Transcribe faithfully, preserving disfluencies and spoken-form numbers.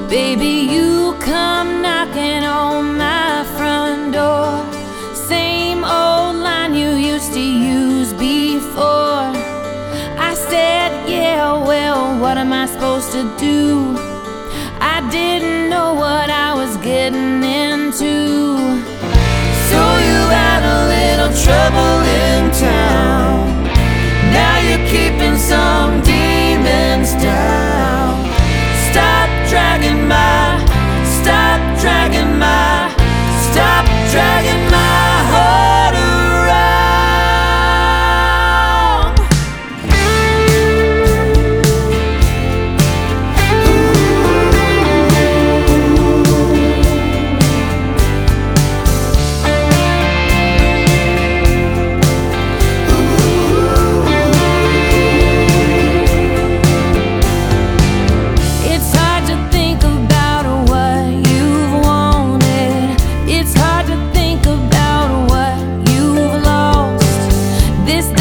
Baby, you come knocking on my front door. Same old line you used to use before. I said, yeah, well, what am I supposed to do? I didn't know what I was getting into. So you had a little trouble in town. Now you're keeping some demons down. Stop dragging my, stop dragging my, stop dragging my heart around. It's hard to think about what you've wanted. It's hard to think about what you've lost. This